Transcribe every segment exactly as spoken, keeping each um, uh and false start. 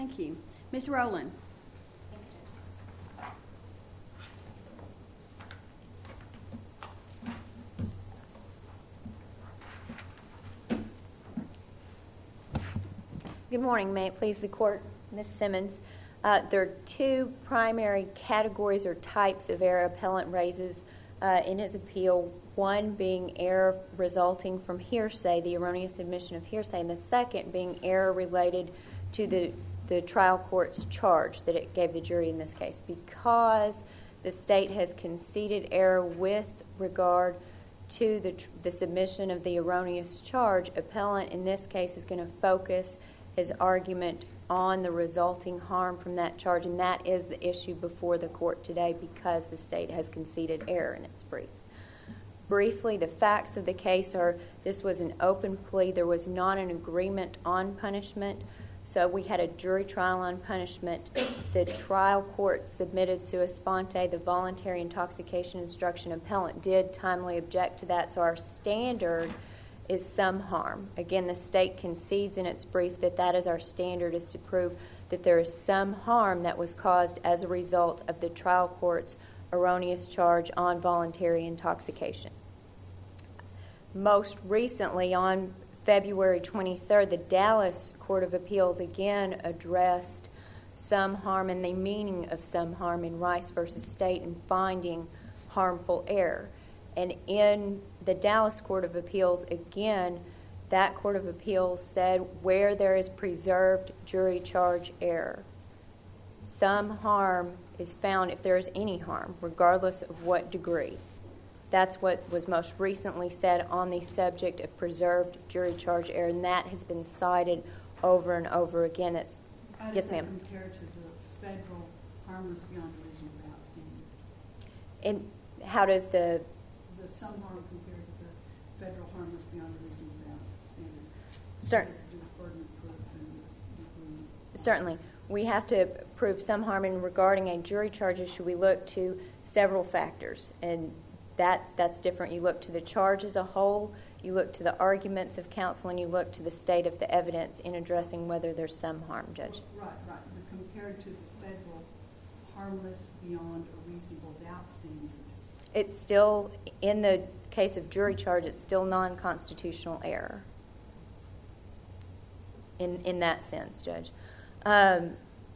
Thank you. Miz Rowland. Good morning. May it please the Court, Miz Simmons. Uh, there are two primary categories or types of error appellant raises uh, in his appeal, one being error resulting from hearsay, the erroneous admission of hearsay, and the second being error related to the, the trial court's charge that it gave the jury in this case. Because the state has conceded error with regard to the, the submission of the erroneous charge, appellant in this case is going to focus his argument on the resulting harm from that charge, and that is the issue before the court today because the state has conceded error in its brief. Briefly, the facts of the case are this was an open plea. There was not an agreement on punishment, so we had a jury trial on punishment. The trial court submitted sua sponte, the voluntary intoxication instruction. Appellant did timely object to that, so our standard is some harm. Again, the state concedes in its brief that that is our standard, is to prove that there is some harm that was caused as a result of the trial court's erroneous charge on voluntary intoxication. Most recently, on February twenty-third, the Dallas Court of Appeals again addressed some harm and the meaning of some harm in Rice versus State and finding harmful error. And in the Dallas Court of Appeals, again, that Court of Appeals said where there is preserved jury charge error, some harm is found if there is any harm, regardless of what degree. That's what was most recently said on the subject of preserved jury charge error, and that has been cited over and over again. It's, How does yes, that ma'am. compare to the federal harmless beyond a reasonable doubt standard? And how does the The some harm compared to the federal harmless beyond a reasonable doubt standard? Cer- It has to do with burden of proof and with- Certainly. We have to prove some harm, and regarding a jury charge issue, we look to several factors, and that that's different. You look to the charge as a whole, you look to the arguments of counsel, and you look to the state of the evidence in addressing whether there's some harm, Judge. Right, right. But compared to the federal harmless beyond a reasonable doubt standard, It's still, in the case of jury charge, it's still non-constitutional error in, in that sense, Judge. Um,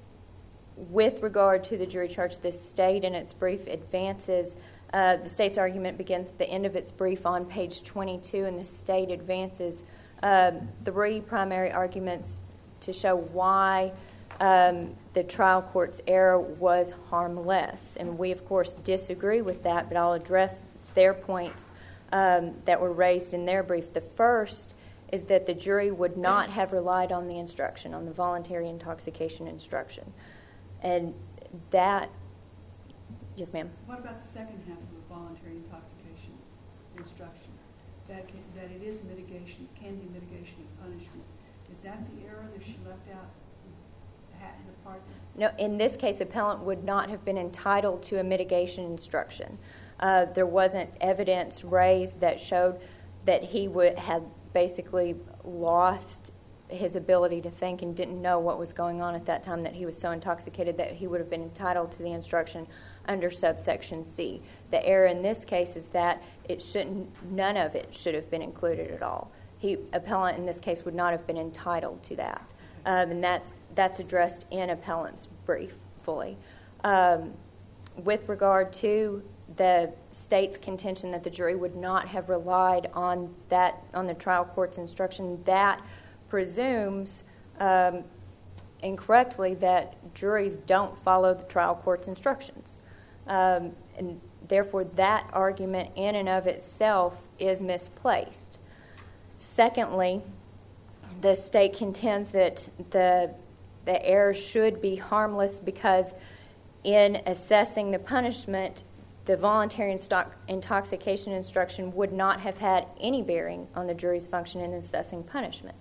with regard to the jury charge, the state in its brief advances, uh, the state's argument begins at the end of its brief on page twenty-two, and the state advances um, three primary arguments to show why um, the trial court's error was harmless. And we, of course, disagree with that, but I'll address their points um, that were raised in their brief. The first is that the jury would not have relied on the instruction, on the voluntary intoxication instruction. And that, yes, ma'am? what about the second half of the voluntary intoxication instruction? That can, that it is mitigation, can be mitigation of punishment. Is that the error that she left out in the part? No, in this case, appellant would not have been entitled to a mitigation instruction. Uh, there wasn't evidence raised that showed that he would have basically lost his ability to think and didn't know what was going on at that time, that he was so intoxicated that he would have been entitled to the instruction under subsection C. The error in this case is that it shouldn't, none of it should have been included at all. He, appellant in this case, would not have been entitled to that. Um, and that's that's addressed in appellant's brief fully. Um, with regard to the state's contention that the jury would not have relied on that, on the trial court's instruction, that presumes um, incorrectly that juries don't follow the trial court's instructions. Um, and therefore, that argument in and of itself is misplaced. Secondly, the state contends that the the error should be harmless because in assessing the punishment, the voluntary intoxication instruction would not have had any bearing on the jury's function in assessing punishment.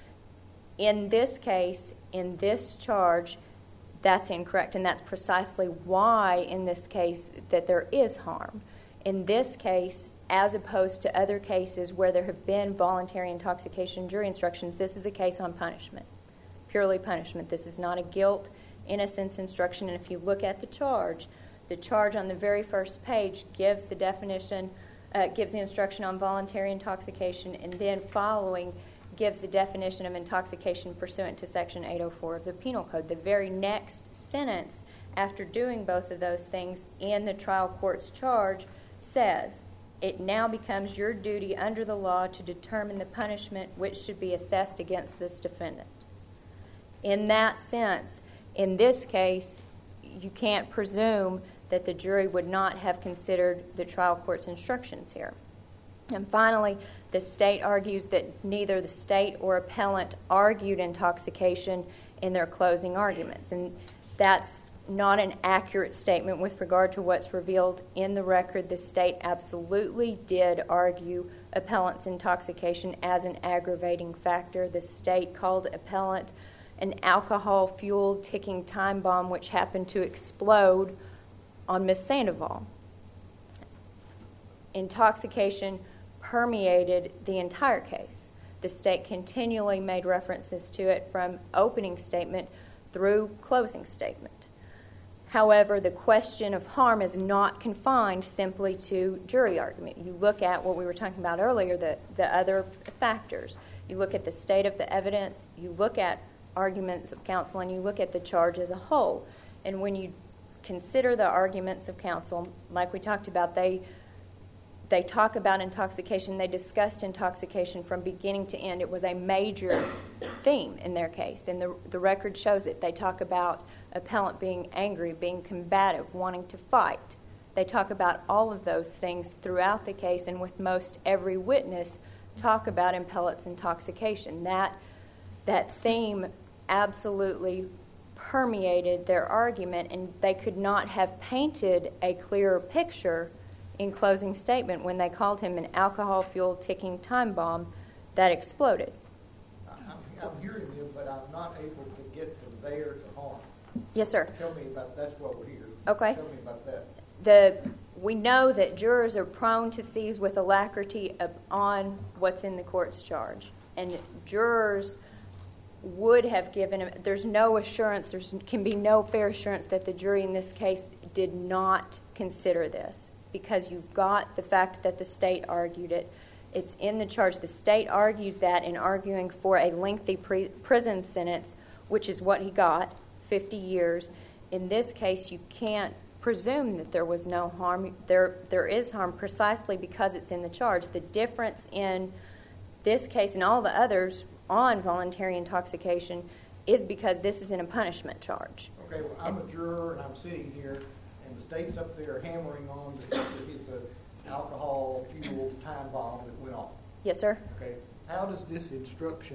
In this case, in this charge, that's incorrect, and that's precisely why in this case that there is harm. In this case, as opposed to other cases where there have been voluntary intoxication jury instructions, this is a case on punishment, purely punishment. This is not a guilt, innocence instruction. And if you look at the charge, the charge on the very first page gives the definition, uh, gives the instruction on voluntary intoxication, and then following gives the definition of intoxication pursuant to Section eight oh four of the Penal Code. The very next sentence after doing both of those things in the trial court's charge says, "It now becomes your duty under the law to determine the punishment which should be assessed against this defendant." In that sense, in this case, you can't presume that the jury would not have considered the trial court's instructions here. And finally, the state argues that neither the state or appellant argued intoxication in their closing arguments. And that's not an accurate statement with regard to what's revealed in the record. The state absolutely did argue appellant's intoxication as an aggravating factor. The state called appellant an alcohol-fueled ticking time bomb which happened to explode on Miss Sandoval. Intoxication permeated the entire case. The state continually made references to it from opening statement through closing statement. However, the question of harm is not confined simply to jury argument. You look at what we were talking about earlier, the, the other factors. You look at the state of the evidence, you look at arguments of counsel, and you look at the charge as a whole. And when you consider the arguments of counsel, like we talked about, they they talk about intoxication. They discussed intoxication from beginning to end. It was a major theme in their case, and the, the record shows it. They talk about appellant being angry, being combative, wanting to fight. They talk about all of those things throughout the case, and with most every witness talk about appellant's intoxication. That, that theme absolutely permeated their argument, and they could not have painted a clearer picture in closing statement when they called him an alcohol-fueled ticking time bomb that exploded. I'm, I'm hearing you, but I'm not able to get from there to harm. Yes, sir. Tell me about, that's what we're here. Okay. Tell me about that. The, we know that jurors are prone to seize with alacrity on what's in the court's charge. And jurors would have given, there's no assurance, there can be no fair assurance that the jury in this case did not consider this, because you've got the fact that the state argued it. It's in the charge. The state argues that in arguing for a lengthy pre- prison sentence, which is what he got, fifty years. In this case, you can't presume that there was no harm. There, there is harm precisely because it's in the charge. The difference in this case and all the others on voluntary intoxication is because this is in a punishment charge. Okay, well, I'm a juror and I'm sitting here, and the state's up there hammering on that it's an alcohol-fueled time bomb that went off. Yes, sir. Okay, how does this instruction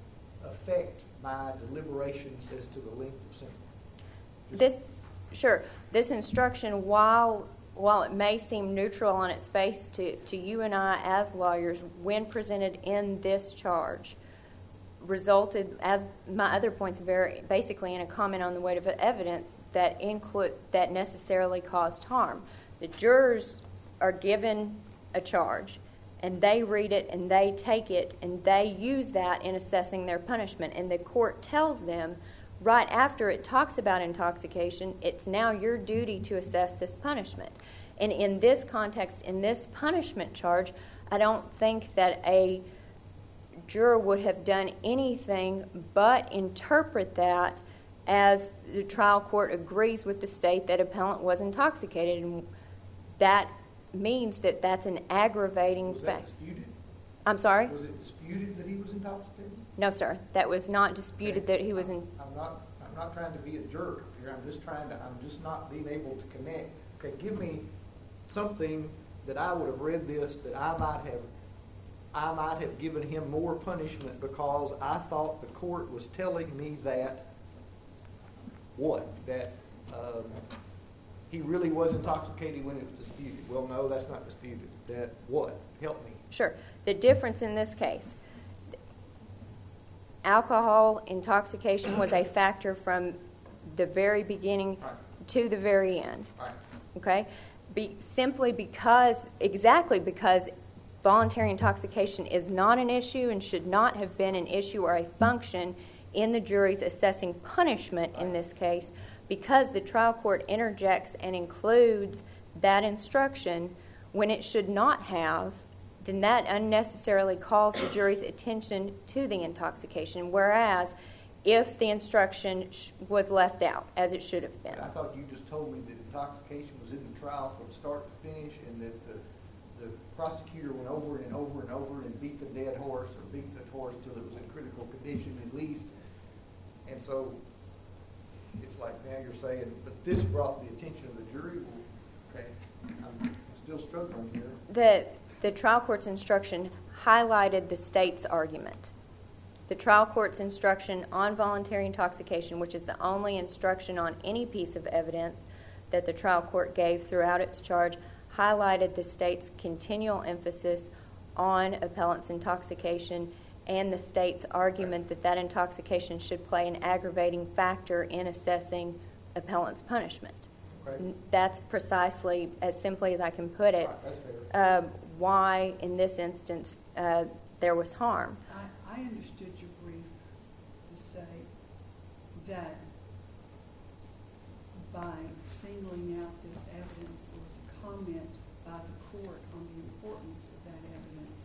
affect my deliberations as to the length of sentence? Just This, sure. This instruction, while while it may seem neutral on its face to, to you and I as lawyers, when presented in this charge, resulted, as my other points vary, basically in a comment on the weight of evidence that include that necessarily caused harm. The jurors are given a charge, and they read it, and they take it, and they use that in assessing their punishment. And the court tells them, right after it talks about intoxication, it's now your duty to assess this punishment. And in this context, in this punishment charge, I don't think that a juror would have done anything but interpret that as the trial court agrees with the state that appellant was intoxicated. And that means that that's an aggravating Was fact. that disputed? I'm sorry? Was it disputed that he was intoxicated? No, sir. That was not disputed Okay. that he was in. I'm not. I'm not trying to be a jerk here. I'm just trying to. I'm just not being able to connect. Okay, give me something that I would have read this that I might have. I might have given him more punishment because I thought the court was telling me that what that um, he really was intoxicated when it was disputed. Well, no, that's not disputed. That what? Help me. Sure. The difference in this case, alcohol intoxication was a factor from the very beginning Right. to the very end. Right. Okay? Be, simply because, exactly because voluntary intoxication is not an issue and should not have been an issue or a function in the jury's assessing punishment in this case, because the trial court interjects and includes that instruction when it should not have, then that unnecessarily calls the jury's attention to the intoxication, whereas if the instruction sh- was left out, as it should have been. I thought you just told me that intoxication was in the trial from start to finish, and that the, the prosecutor went over and over and over and beat the dead horse, or beat the horse till it was in critical condition at least. And so it's like now you're saying, but this brought the attention of the jury. Well, okay, I'm still struggling here. The, the trial court's instruction highlighted the state's argument. The trial court's instruction on voluntary intoxication, which is the only instruction on any piece of evidence that the trial court gave throughout its charge, highlighted the state's continual emphasis on appellant's intoxication and the state's argument that that intoxication should play an aggravating factor in assessing appellant's punishment. Okay. That's precisely, as simply as I can put it, Right, that's fair. um, why in this instance uh, there was harm. I, I understood your brief to say that by singling out this evidence, there was a comment by the court on the importance of that evidence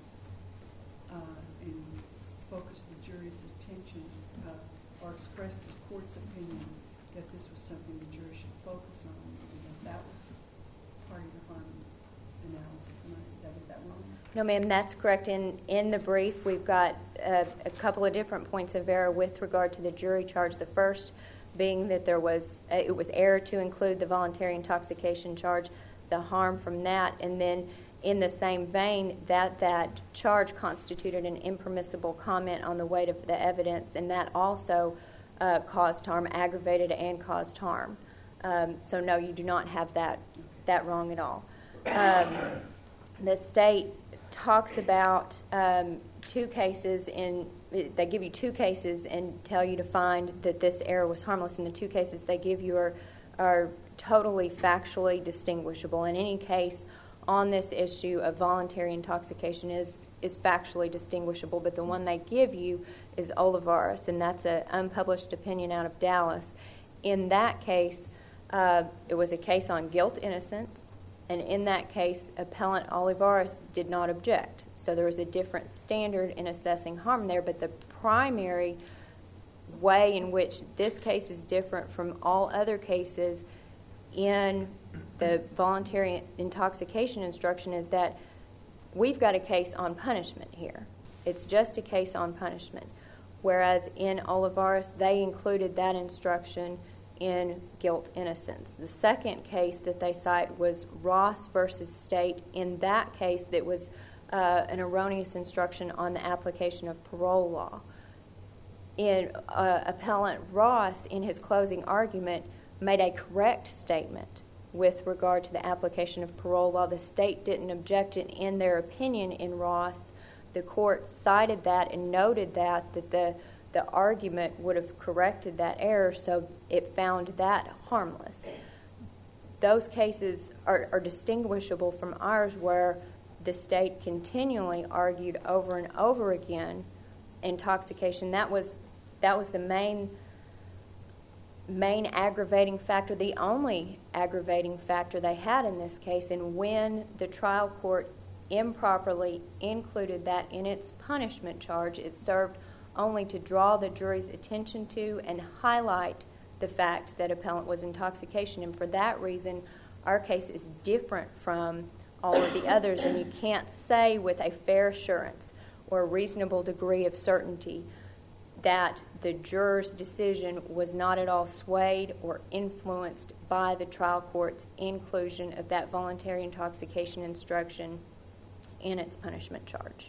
uh, and focused the jury's attention uh, or expressed the court's opinion that this was something the jury should focus on, and that that was part of the harm analysis. Am I, did I get that wrong? No, ma'am, that's correct. In in the brief, we've got uh, a couple of different points of error with regard to the jury charge. The first being that there was uh, it was error to include the voluntary intoxication charge, the harm from that, and then in the same vein that that charge constituted an impermissible comment on the weight of the evidence, and that also uh, caused harm, aggravated and caused harm. Um, so no, you do not have that that wrong at all. Um, the state talks about um, two cases in they give you two cases and tell you to find that this error was harmless, and the two cases they give you are are totally factually distinguishable. In any case on this issue of voluntary intoxication is is factually distinguishable, but the one they give you is Olivares, and that's an unpublished opinion out of Dallas. In that case, uh, it was a case on guilt innocence, and in that case, appellant Olivares did not object. So there was a different standard in assessing harm there, but the primary way in which this case is different from all other cases in the voluntary intoxication instruction is that we've got a case on punishment here. It's just a case on punishment. Whereas in Olivares, they included that instruction in guilt innocence. The second case that they cite was Ross versus State. In that case, that was uh, an erroneous instruction on the application of parole law. In uh, appellant Ross, in his closing argument, made a correct statement with regard to the application of parole law. The state didn't object, and in their opinion in Ross, the court cited that and noted that that the the argument would have corrected that error, so it found that harmless. Those cases are, are distinguishable from ours, where the state continually argued over and over again intoxication. That was that was the main main aggravating factor, the only aggravating factor they had in this case, and when the trial court improperly included that in its punishment charge, it served only to draw the jury's attention to and highlight the fact that appellant was intoxication. And for that reason, our case is different from all of the others, and you can't say with a fair assurance or a reasonable degree of certainty that the juror's decision was not at all swayed or influenced by the trial court's inclusion of that voluntary intoxication instruction in its punishment charge.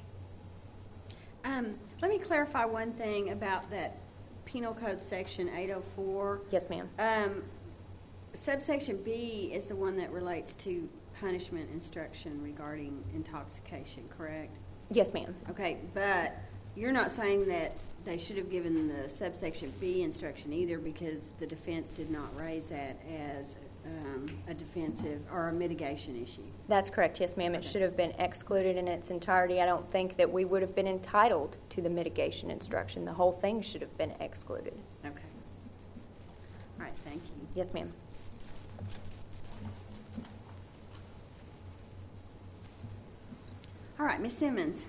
Um, let me clarify one thing about that Penal Code Section eight oh four. Yes, ma'am. Um, subsection B is the one that relates to punishment instruction regarding intoxication, correct? Yes, ma'am. Okay, but you're not saying that they should have given the subsection B instruction either, because the defense did not raise that as um, a defensive or a mitigation issue. That's correct, yes, ma'am. It Okay. should have been excluded in its entirety. I don't think that we would have been entitled to the mitigation instruction. The whole thing should have been excluded. Okay. All right, thank you. Yes, ma'am. All right, Miz Simmons.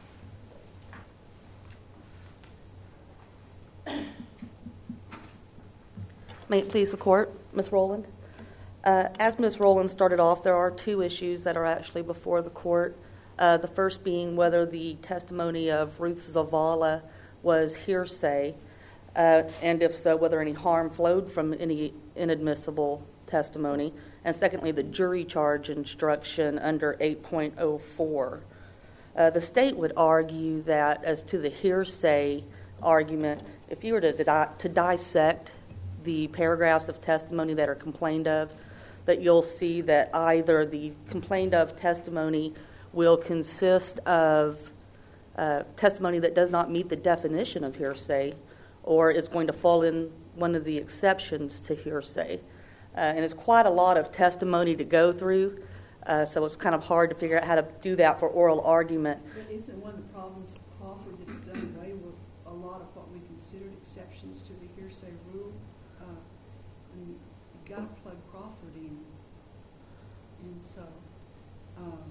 May it please the court, Miz Rowland? Uh, as Miz Rowland started off, there are two issues that are actually before the court. Uh, the first being whether the testimony of Ruth Zavala was hearsay, uh, and if so, whether any harm flowed from any inadmissible testimony. And secondly, the jury charge instruction under eight point oh four. Uh, the state would argue that as to the hearsay argument, if you were to, di- to dissect the paragraphs of testimony that are complained of, that you'll see that either the complained of testimony will consist of uh, testimony that does not meet the definition of hearsay, or is going to fall in one of the exceptions to hearsay. Uh, and it's quite a lot of testimony to go through, uh, so it's kind of hard to figure out how to do that for oral argument. But isn't one of the problems of Crawford that it's done away with a lot of what we considered exceptions to the hearsay rule? Uh, I mean, you've got to plug Crawford in. And so, um,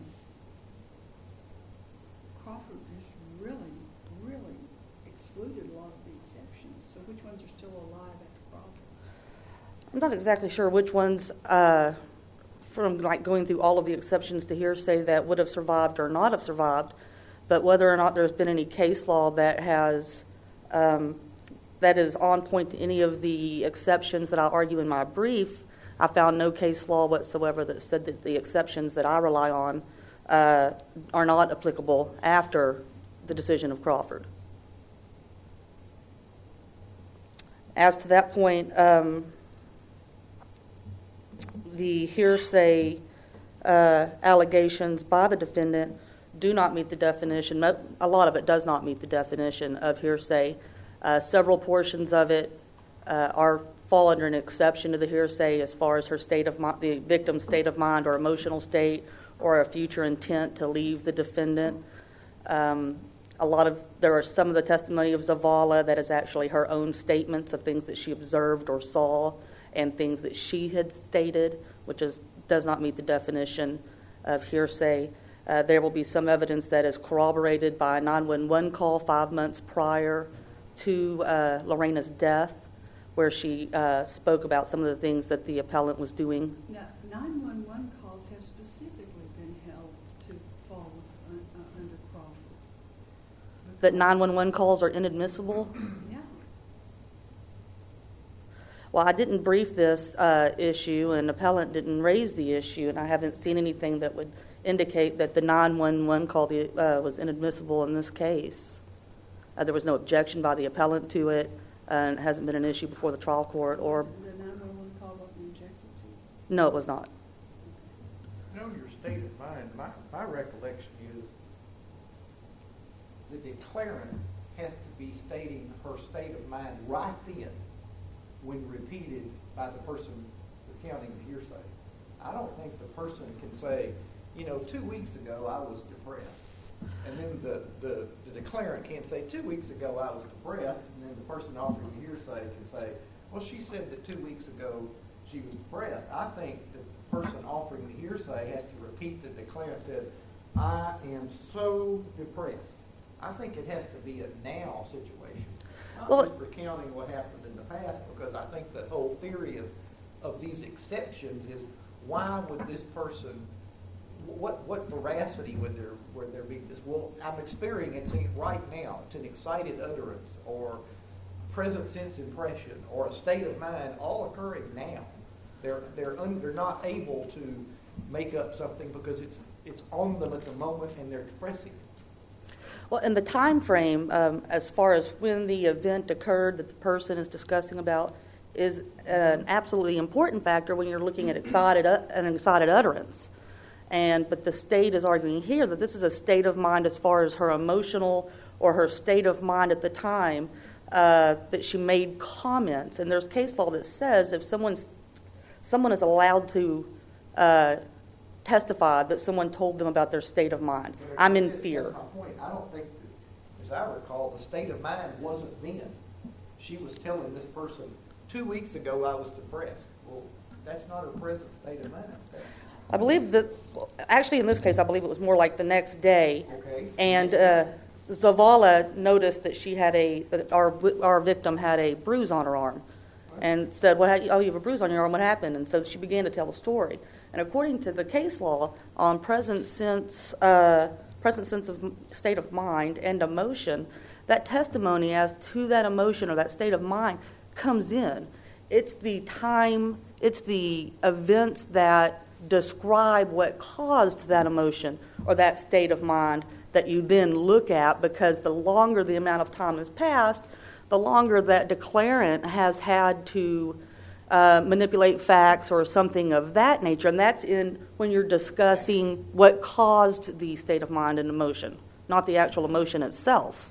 Crawford has really, really excluded a lot of the exceptions. So which ones are still alive after Crawford? I'm not exactly sure which ones, uh, from like going through all of the exceptions to hearsay, that would have survived or not have survived, but whether or not there's been any case law that has um, that is on point to any of the exceptions that I argue in my brief. I found no case law whatsoever that said that the exceptions that I rely on uh, are not applicable after the decision of Crawford. As to that point, um, the hearsay uh, allegations by the defendant do not meet the definition. A lot of it does not meet the definition of hearsay. Uh, several portions of it uh, are fall under an exception to the hearsay as far as her state of mind, the victim's state of mind or emotional state, or a future intent to leave the defendant. Um, a lot of there are some of the testimony of Zavala that is actually her own statements of things that she observed or saw, and things that she had stated, which is does not meet the definition of hearsay. Uh, there will be some evidence that is corroborated by a nine one one call five months prior to uh, Lorena's death, where she uh, spoke about some of the things that the appellant was doing. Now, nine one one calls have specifically been held to fall with, uh, under Crawford. That nine one one calls are inadmissible. Yeah. Well, I didn't brief this uh, issue, and the appellant didn't raise the issue, and I haven't seen anything that would indicate that the nine one one call the, uh, was inadmissible in this case. Uh, there was no objection by the appellant to it, uh, and it hasn't been an issue before the trial court. Or The nine one one call wasn't objected to? no, it was not. You know, your state of mind, my, my recollection is the declarant has to be stating her state of mind right then when repeated by the person recounting the hearsay. I don't think the person can say, you know, two weeks ago I was depressed. And then the, the, the declarant can't say, two weeks ago I was depressed, and then the person offering the hearsay can say, well, she said that two weeks ago she was depressed. I think the person offering the hearsay has to repeat that the declarant said, I am so depressed. I think it has to be a now situation, not Well, just recounting what happened in the past, because I think the whole theory of, of these exceptions is, why would this person, what what veracity would there would there be this? Well, I'm experiencing it right now. It's an excited utterance, or present sense impression, or a state of mind, all occurring now. They're they're un, they're not able to make up something because it's it's on them at the moment, and they're expressing it. Well, in the time frame, um, as far as when the event occurred that the person is discussing about, is an absolutely important factor when you're looking at excited uh, an excited utterance. And but the state is arguing here that this is a state of mind as far as her emotional or her state of mind at the time uh, that she made comments. And there's case law that says if someone's, someone is allowed to uh, testify that someone told them about their state of mind, I'm in fear. That's my point. I don't think, that, as I recall, the state of mind wasn't then. She was telling this person, two weeks ago I was depressed. Well, that's not her present state of mind. That's, I believe that, actually in this case, I believe it was more like the next day. okay. And uh, Zavala noticed that she had a, that our our victim had a bruise on her arm, and said, "What? Oh, you have a bruise on your arm. What happened?" And so she began to tell the story. And according to the case law on present sense, uh, present sense of state of mind and emotion, that testimony as to that emotion or that state of mind comes in. It's the time, it's the events that describe what caused that emotion or that state of mind that you then look at, because the longer the amount of time has passed, the longer that declarant has had to uh, manipulate facts or something of that nature. And that's in when you're discussing what caused the state of mind and emotion, not the actual emotion itself.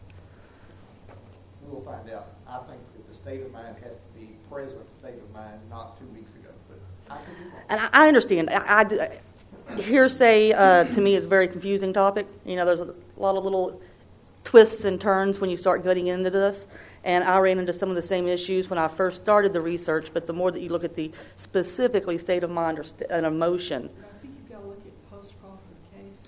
We'll find out. I think that the state of mind has to be present state of mind, not two weeks ago. But I could be wrong. And I, I understand. I, I, hearsay, uh, to me, is a very confusing topic. You know, there's a lot of little twists and turns when you start getting into this. And I ran into some of the same issues when I first started the research, but the more that you look at the specifically state of mind or st- an emotion. I think you've got to look at post-Crawford cases.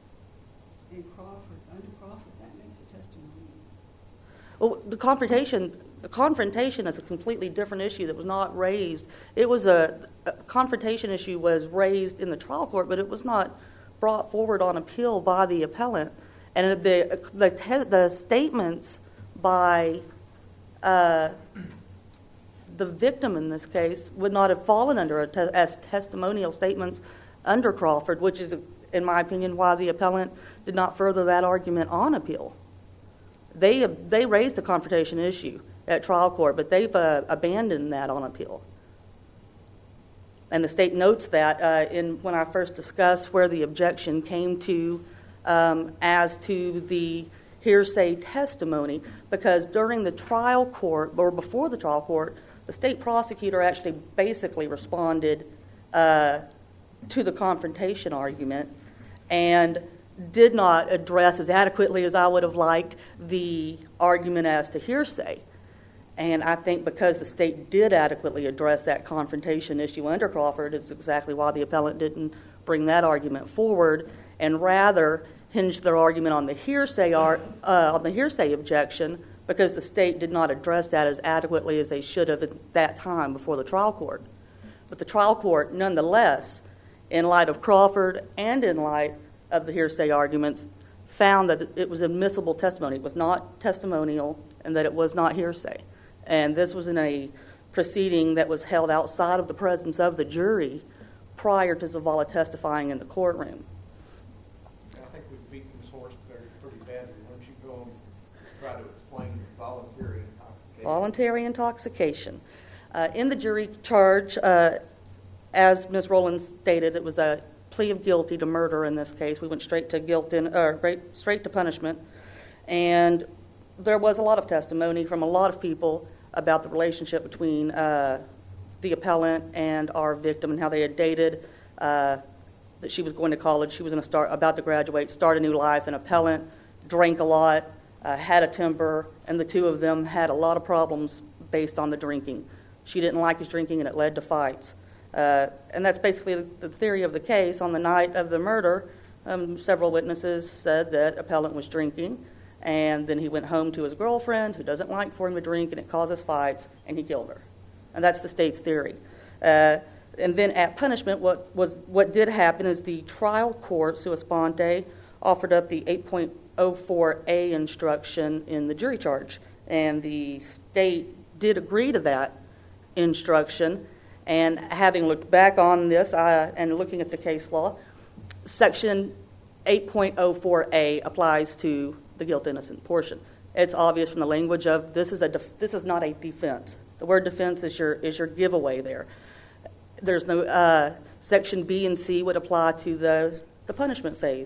In Crawford, under Crawford, that makes a testimony. Well, the confrontation, the confrontation is a completely different issue that was not raised. It was a, a confrontation issue was raised in the trial court, but it was not brought forward on appeal by the appellant. And the the, te- the statements by uh, the victim in this case would not have fallen under a te- as testimonial statements under Crawford, which is, in my opinion, why the appellant did not further that argument on appeal. They they raised the confrontation issue at trial court, but they've uh, abandoned that on appeal. And the state notes that uh, in when I first discussed where the objection came to um, as to the hearsay testimony, because during the trial court, or before the trial court, the state prosecutor actually basically responded uh, to the confrontation argument and did not address as adequately as I would have liked the argument as to hearsay. And I think because the state did adequately address that confrontation issue under Crawford is exactly why the appellant didn't bring that argument forward, and rather hinged their argument on the hearsay ar- uh, on the hearsay objection, because the state did not address that as adequately as they should have at that time before the trial court. But the trial court, nonetheless, in light of Crawford and in light of the hearsay arguments, found that it was admissible testimony. It was not testimonial, and that it was not hearsay. And this was in a proceeding that was held outside of the presence of the jury prior to Zavala testifying in the courtroom. I think we've beaten this horse very, pretty badly. Why don't you go and try to explain voluntary intoxication? Voluntary intoxication. Uh, in the jury charge, uh, as Miz Rowland stated, it was a plea of guilty to murder in this case. We went straight to guilt in, uh, right, straight to punishment. And there was a lot of testimony from a lot of people about the relationship between uh, the appellant and our victim and how they had dated, uh, that she was going to college, she was going to start, about to graduate, start a new life. An appellant drank a lot, uh, had a temper, and the two of them had a lot of problems based on the drinking. She didn't like his drinking, and it led to fights. Uh, and that's basically the, the theory of the case. On the night of the murder, um, several witnesses said that appellant was drinking, and then he went home to his girlfriend, who doesn't like for him to drink, and it causes fights, and he killed her. And that's the state's theory. Uh, and then at punishment, what was what did happen is the trial court, sua sponte, offered up the eight point oh four A instruction in the jury charge. And the state did agree to that instruction. And having looked back on this uh, and looking at the case law, Section eight point oh four A applies to the guilt-innocent portion. It's obvious from the language of this is a def- this is not a defense. The word defense is your is your giveaway there. There's no uh, Section B and C would apply to the the punishment phase.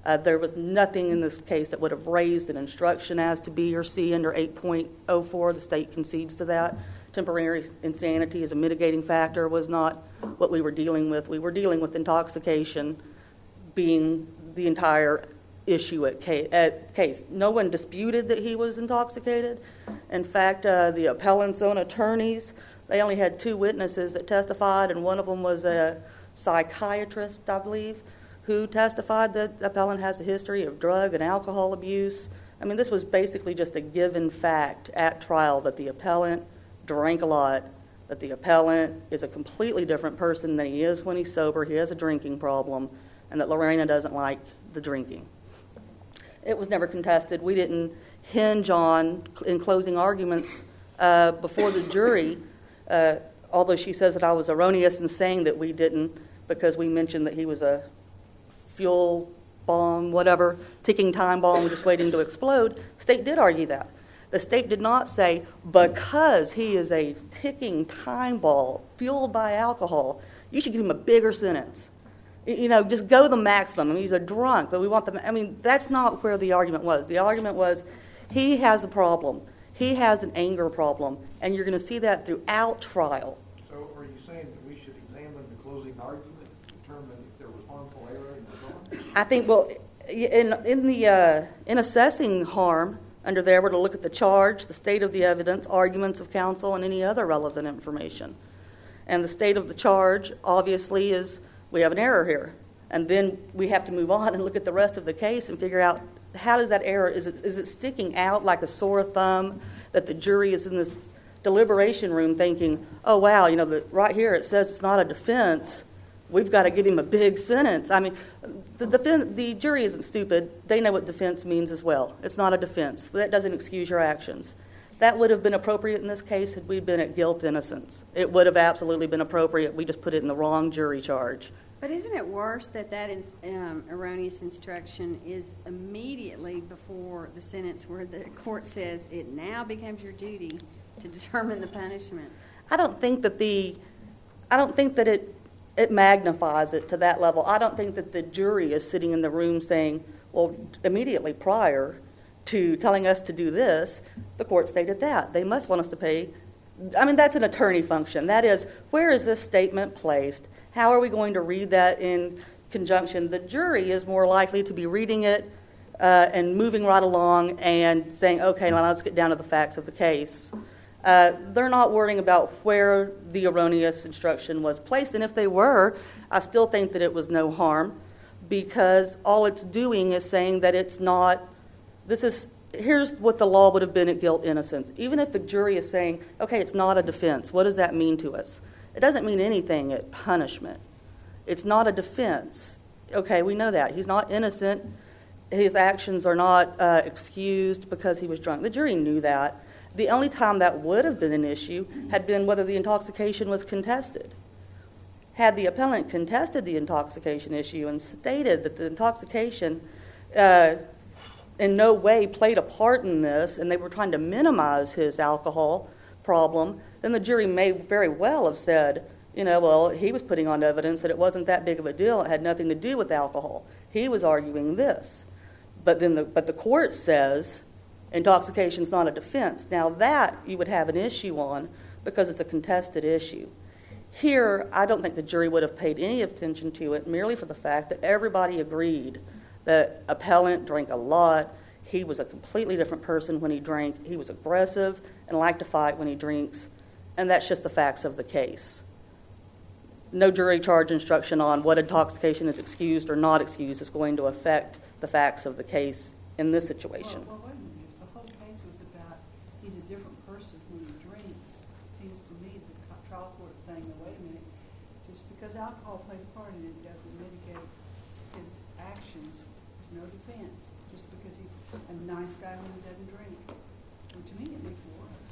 Uh, there was nothing in this case that would have raised an instruction as to B or C under eight point oh four. The state concedes to that. Temporary insanity as a mitigating factor was not what we were dealing with. We were dealing with intoxication being the entire issue at case. At case. No one disputed that he was intoxicated. In fact, uh, the appellant's own attorneys, they only had two witnesses that testified, and one of them was a psychiatrist, I believe, who testified that the appellant has a history of drug and alcohol abuse. I mean, this was basically just a given fact at trial that the appellant drank a lot, that the appellant is a completely different person than he is when he's sober, he has a drinking problem, and that Lorena doesn't like the drinking. It was never contested. We didn't hinge on, in closing arguments uh, before the jury, uh, although she says that I was erroneous in saying that we didn't, because we mentioned that he was a fuel bomb, whatever, ticking time bomb just waiting to explode. The state did argue that. The state did not say, because he is a ticking time bomb fueled by alcohol, you should give him a bigger sentence. You know, just go the maximum. I mean, he's a drunk, but we want the, I mean, that's not where the argument was. The argument was, he has a problem. He has an anger problem, and you're going to see that throughout trial. So are you saying that we should examine the closing argument to determine if there was harmful error in the wrong? I think, well, in, in, the, uh, in assessing harm, under there, we're to look at the charge, the state of the evidence, arguments of counsel, and any other relevant information. And the state of the charge, obviously, is we have an error here. And then we have to move on and look at the rest of the case and figure out, how does that error, is it, is it sticking out like a sore thumb that the jury is in this deliberation room thinking, oh, wow, you know, the, right here it says it's not a defense. We've got to give him a big sentence. I mean, the, the, the jury isn't stupid. They know what defense means as well. It's not a defense. But that doesn't excuse your actions. That would have been appropriate in this case had we been at guilt innocence. It would have absolutely been appropriate. We just put it in the wrong jury charge. But isn't it worse that that um, erroneous instruction is immediately before the sentence where the court says it now becomes your duty to determine the punishment? I don't think that the, I don't think that it, it magnifies it to that level. I don't think that the jury is sitting in the room saying, well, immediately prior to telling us to do this, the court stated that. They must want us to pay. I mean, that's an attorney function. That is, where is this statement placed? How are we going to read that in conjunction? The jury is more likely to be reading it uh, and moving right along and saying, okay, now let's get down to the facts of the case. Uh, they're not worrying about where the erroneous instruction was placed. And if they were, I still think that it was no harm, because all it's doing is saying that it's not, this is, here's what the law would have been at guilt innocence. Even if the jury is saying, okay, it's not a defense, what does that mean to us? It doesn't mean anything at punishment. It's not a defense. Okay, we know that. He's not innocent. His actions are not uh, excused because he was drunk. The jury knew that. The only time that would have been an issue had been whether the intoxication was contested. Had the appellant contested the intoxication issue and stated that the intoxication uh, in no way played a part in this, and they were trying to minimize his alcohol problem, then the jury may very well have said, you know, well, he was putting on evidence that it wasn't that big of a deal. It had nothing to do with alcohol. He was arguing this. But then the, but the court says intoxication's not a defense. Now that you would have an issue on because it's a contested issue. Here, I don't think the jury would have paid any attention to it merely for the fact that everybody agreed that appellant drank a lot. He was a completely different person when he drank. He was aggressive and liked to fight when he drinks. And that's just the facts of the case. No jury charge instruction on what intoxication is excused or not excused is going to affect the facts of the case in this situation. Well, well, wait a minute. If the whole case was about he's a different person when he drinks, it seems to me the trial court is saying, well, wait a minute, just because alcohol played a part in it doesn't mitigate his actions. There's no defense just because he's a nice guy when he doesn't drink. Well, to me, it makes it worse.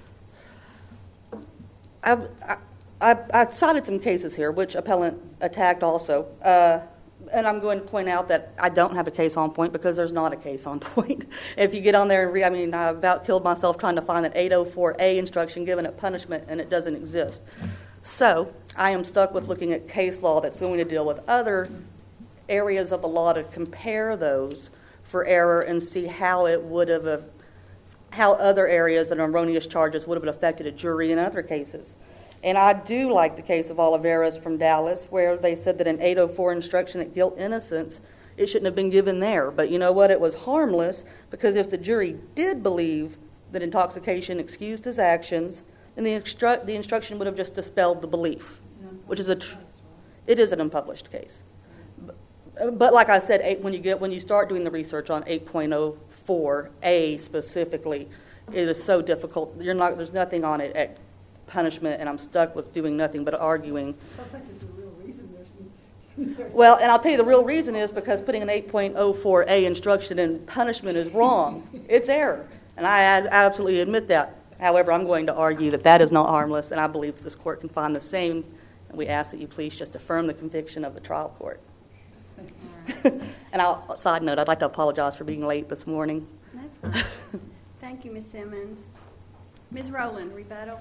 I've, I, I've, I've cited some cases here, which appellant attacked also. Uh, and I'm going to point out that I don't have a case on point because there's not a case on point. If you get on there and read, I mean, I about killed myself trying to find an eight oh four A instruction given at punishment, and it doesn't exist. So I am stuck with looking at case law that's going to deal with other areas of the law to compare those for error and see how it would have, uh, how other areas and erroneous charges would have affected a jury in other cases. And I do like the case of Oliveras from Dallas, where they said that an eight oh four instruction at guilt innocence, it shouldn't have been given there. But you know what? It was harmless, because if the jury did believe that intoxication excused his actions, then the, instru- the instruction would have just dispelled the belief, which is a tr- it is an unpublished case. But, but like I said, eight, when you get when you start doing the research on eight point oh four A specifically, it is so difficult. You're not there's nothing on it at punishment, and I'm stuck with doing nothing but arguing. Sounds like there's a real reason there's. Well, and I'll tell you the real reason is because putting an eight point oh four A instruction in punishment is wrong. It's error, and I ad- absolutely admit that. However, I'm going to argue that that is not harmless, and I believe this court can find the same, and we ask that you please just affirm the conviction of the trial court. And I'll, side note, I'd like to apologize for being late this morning. That's fine. Thank you, Miz Simmons. Miz Rowland, rebuttal.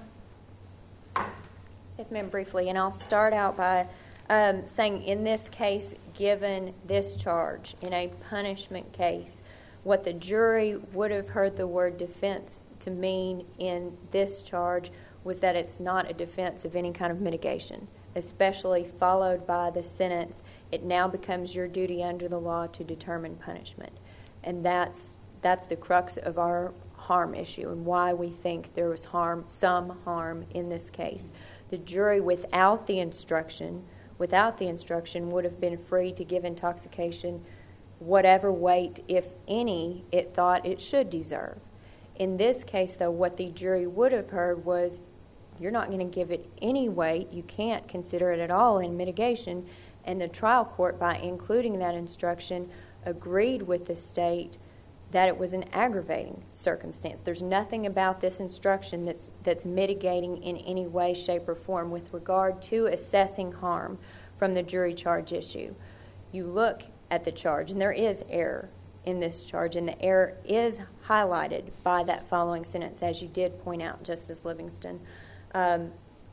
Yes, ma'am, briefly. And I'll start out by um, saying in this case, given this charge, in a punishment case, what the jury would have heard the word defense to mean in this charge was that it's not a defense of any kind of mitigation, especially followed by the sentence, it now becomes your duty under the law to determine punishment. And that's that's the crux of our harm issue and why we think there was harm, some harm in this case. The jury, without the instruction, without the instruction, would have been free to give intoxication whatever weight, if any, it thought it should deserve. In this case, though, what the jury would have heard was, you're not going to give it any weight, you can't consider it at all in mitigation, and the trial court, by including that instruction, agreed with the state that it was an aggravating circumstance. There's nothing about this instruction that's that's mitigating in any way, shape, or form with regard to assessing harm from the jury charge issue. You look at the charge, and there is error in this charge, and the error is highlighted by that following sentence, as you did point out, Justice Livingston. Um,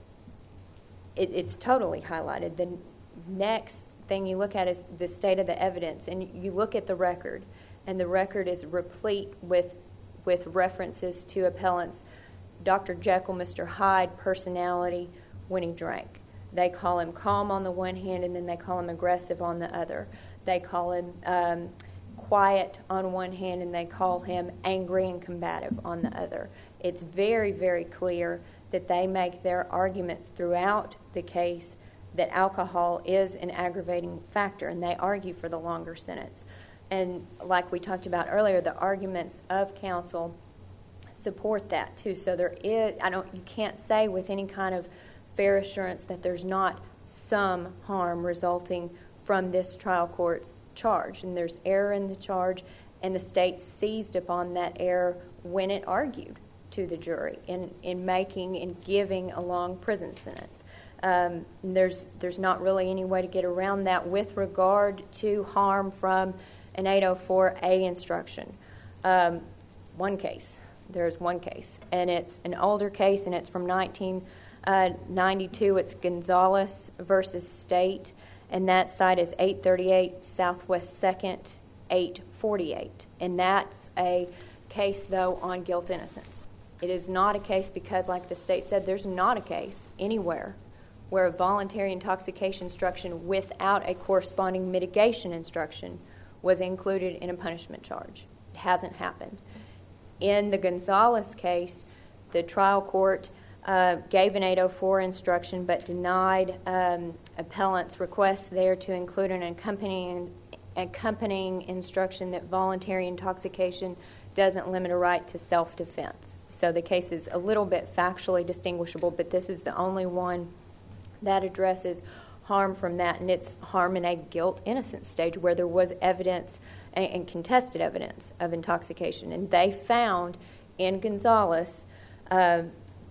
it, it's totally highlighted. The next thing you look at is the state of the evidence, and you look at the record, and the record is replete with with references to appellants' Doctor Jekyll, Mister Hyde personality when he drank. They call him calm on the one hand, and then they call him aggressive on the other. They call him um, quiet on one hand, and they call him angry and combative on the other. It's very, very clear that they make their arguments throughout the case that alcohol is an aggravating factor, and they argue for the longer sentence. And like we talked about earlier, the arguments of counsel support that too. So there is, I don't, you can't say with any kind of fair assurance that there's not some harm resulting from this trial court's charge. And there's error in the charge, and the state seized upon that error when it argued to the jury in, in making and giving a long prison sentence. Um, there's there's not really any way to get around that with regard to harm from an eight oh four A instruction. Um, one case. There's one case. And it's an older case, and it's from nineteen ninety-two. It's Gonzalez versus State, and that site is eight thirty-eight Southwest second, eight forty-eight. And that's a case, though, on guilt innocence. It is not a case because, like the state said, there's not a case anywhere where a voluntary intoxication instruction without a corresponding mitigation instruction was included in a punishment charge. It hasn't happened. In the Gonzalez case, the trial court uh, gave an eight oh four instruction but denied um, appellant's request there to include an accompanying, accompanying instruction that voluntary intoxication doesn't limit a right to self-defense. So the case is a little bit factually distinguishable, but this is the only one that addresses harm from that, and it's harm in a guilt innocence stage where there was evidence and, and contested evidence of intoxication. And they found in Gonzalez, uh,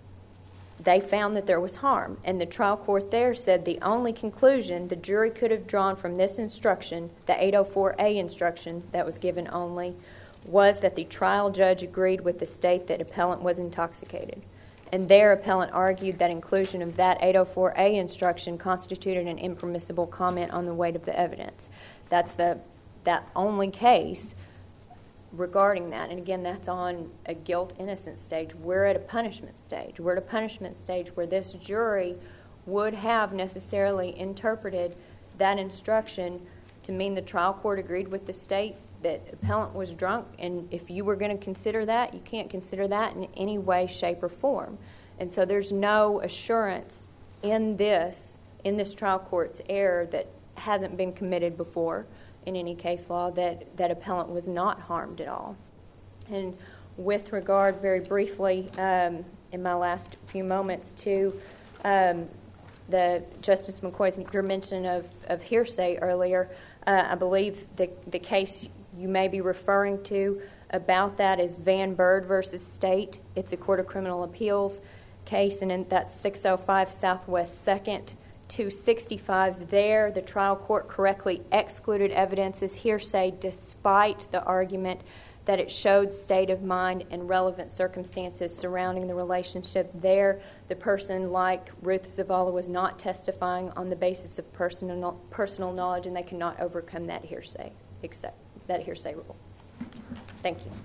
they found that there was harm. And the trial court there said the only conclusion the jury could have drawn from this instruction, the eight oh four A instruction that was given only, was that the trial judge agreed with the state that appellant was intoxicated. And their appellant argued that inclusion of that eight oh four A instruction constituted an impermissible comment on the weight of the evidence. That's the that only case regarding that. And again, that's on a guilt-innocence stage. We're at a punishment stage. We're at a punishment stage where this jury would have necessarily interpreted that instruction to mean the trial court agreed with the state that appellant was drunk, and if you were going to consider that, you can't consider that in any way, shape, or form. And so there's no assurance in this, in this trial court's error that hasn't been committed before in any case law, that, that appellant was not harmed at all. And with regard, very briefly, um, in my last few moments, to um, the Justice McCoy's your mention of, of hearsay earlier, uh, I believe the, the case you may be referring to about that is Van Bird versus State. It's a Court of Criminal Appeals case, and in, that's six oh five Southwest second, two sixty-five. There, the trial court correctly excluded evidence as hearsay despite the argument that it showed state of mind and relevant circumstances surrounding the relationship. There, the person, like Ruth Zavala, was not testifying on the basis of personal personal knowledge, and they cannot overcome that hearsay, except that hearsay rule. Thank you.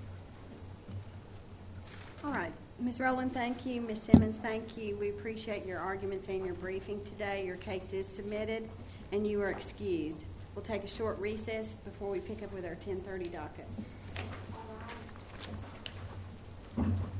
All right. Miz Rowland, thank you. Miz Simmons, thank you. We appreciate your arguments and your briefing today. Your case is submitted, and you are excused. We'll take a short recess before we pick up with our ten thirty docket.